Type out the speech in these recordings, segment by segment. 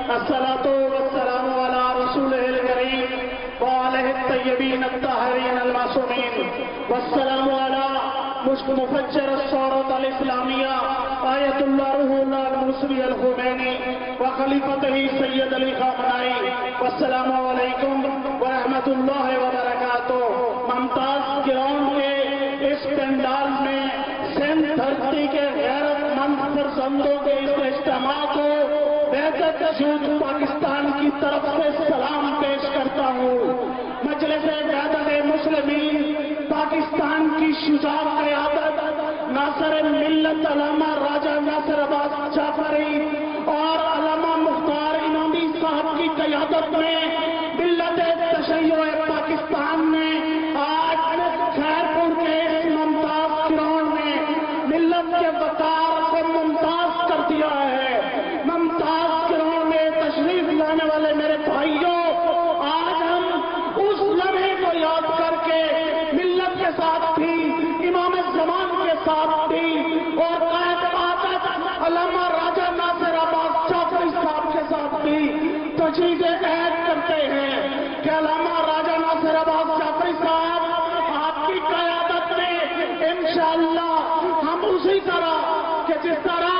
الصلاة والسلام على رسوله الكريم وآله الطيبين الطاهرين المعصومين والسلام على مفجر الثورة الإسلامية آية الله روح الله المنصري الخمینی وخلیفته سید علی خامنائی والسلام علیکم ورحمۃ اللہ وبرکاتہ۔ ممتاز گراؤنڈ کے اس پنڈال میں سندھ دھرتی کے غیرت مند فرزندوں کے اس اجتماع کو بعثت جھوٹ پاکستان کی طرف سے سلام پیش کرتا ہوں۔ مجلس وحدت مسلمین پاکستان کی شجاع قیادت ناصر ملت علامہ راجہ ناصر عباس جعفری اور علامہ مختار انعامی صاحب کی قیادت میں ملت تشیع پاکستان نے آج خیرپور کے اس ممتاز گراؤنڈ میں ملت کے وقار کو ممتاز کر دیا ہے۔ ممتاز گراؤنڈ میں تشریف لانے والے میرے بھائیوں، آج ہم اس لمحے کو یاد کر کے ملت کے ساتھ بھی، امام زمان کے ساتھ بھی اور قائد آقا علامہ راجہ ناصر عباس جعفری صاحب کے ساتھ بھی تجدید عہد کرتے ہیں کہ علامہ راجہ ناصر عباس جعفری صاحب آپ کی قیادت میں انشاءاللہ ہم اسی طرح کہ جس طرح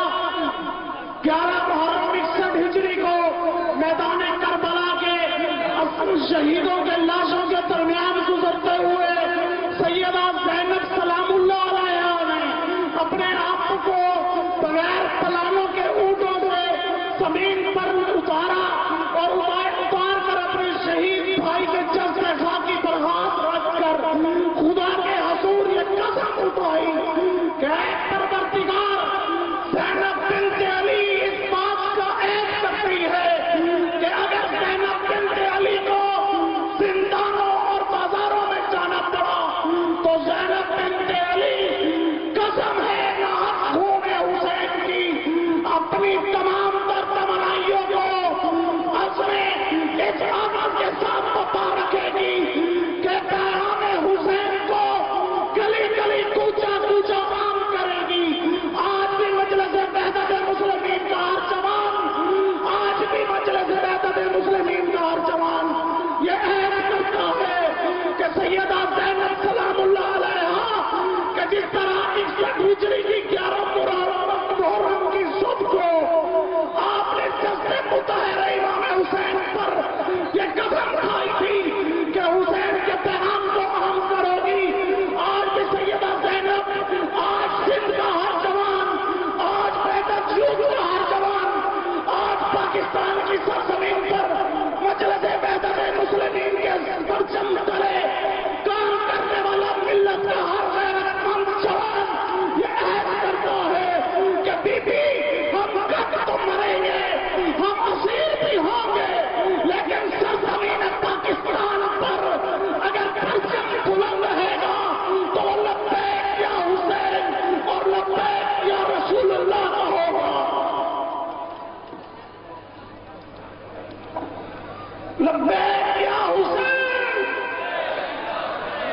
11 محرم 61 ہجری کو میدان کربلا کے شہیدوں کے لاشوں کے درمیان گزرتے ہوئے سیدہ زینب سلام اللہ علیہا نے اپنے آپ کو بغیر پلانوں کے اونٹوں سے زمین پر اتارا اور اتار کر اپنے شہید بھائی کے جسد خاکی پر ہاتھ رکھ کر خدا کے حضور یہ قسم اٹھائی کہ اے پروردگار، زینب بنت علی اس بات کا عہد کرتی ہے کہ اگر زینب بنت علی کو زندانوں اور بازاروں میں جانا پڑا تو زینب بنت علی قسم ہے نہ خون حسین کی اپنی تمام تر تمنائیوں کو عزم اطاعت کے ساتھ بتا رکھے گی کہ پیغام حسین کو گلی گلی کوچا کوچا عام کرے گی۔ آج بھی مجلس وحدت مسلمین کا ہر جوان، آج بھی مجلس وحدت مسلمین کا ہر جوان یہ عہد کرتا ہے کہ سیدہ زینب سلام اللہ علیہا کہ جس طرح 61 ہجری کی 11 محرم کی صبح کو آپ نے جذبے مطہر امام حسین پر یہ قسم کھائی تھی کہ حسین کے پیغام کو عام کرو گی، آج بھی سیدہ زینب، آج سندھ کا ہر جوان، آج وحدت یوتھ کا ہر جوان، آج پاکستان کی سرزمین پر